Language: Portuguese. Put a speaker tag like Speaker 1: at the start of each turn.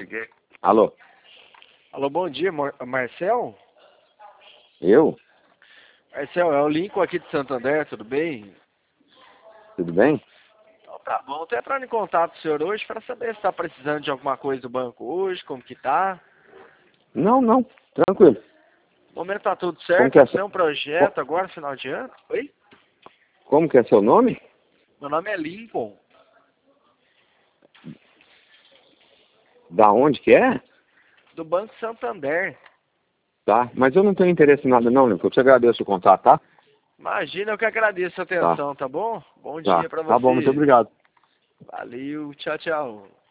Speaker 1: Liguei.
Speaker 2: Alô?
Speaker 1: Alô, bom dia, Marcel?
Speaker 2: Eu?
Speaker 1: Marcel, é o Lincoln aqui de Santander, tudo bem?
Speaker 2: Tudo bem?
Speaker 1: Então tá bom, tô entrando em contato com o senhor hoje para saber se está precisando de alguma coisa do banco hoje, como que tá.
Speaker 2: Não, tranquilo.
Speaker 1: No momento tá tudo
Speaker 2: Como
Speaker 1: certo,
Speaker 2: que é,
Speaker 1: é um projeto agora, final de ano. Oi?
Speaker 2: como que é seu nome?
Speaker 1: Meu nome é Lincoln,
Speaker 2: Da onde que é?
Speaker 1: do Banco Santander.
Speaker 2: Tá, mas eu não tenho interesse em nada não, Lincoln. Eu te agradeço o contato, tá?
Speaker 1: Imagina, eu que agradeço a
Speaker 2: Tá,
Speaker 1: atenção, tá bom? Bom
Speaker 2: tá.
Speaker 1: dia para
Speaker 2: Tá bom, muito
Speaker 1: você.
Speaker 2: obrigado.
Speaker 1: Valeu, tchau, tchau.